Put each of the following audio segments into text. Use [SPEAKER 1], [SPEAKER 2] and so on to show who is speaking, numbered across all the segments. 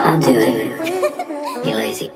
[SPEAKER 1] I'll do it. You lazy.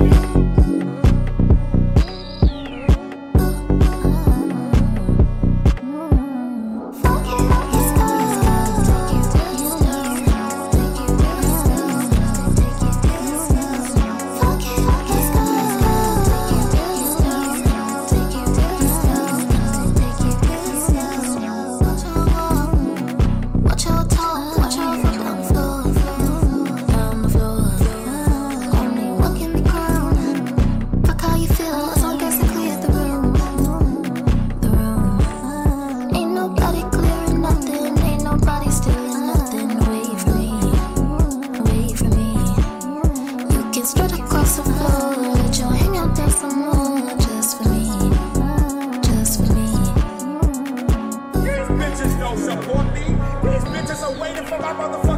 [SPEAKER 2] Straight across the floor, let your hang out there some more, just for me, just for me.
[SPEAKER 3] These bitches don't support me. These bitches are waiting for my motherfucking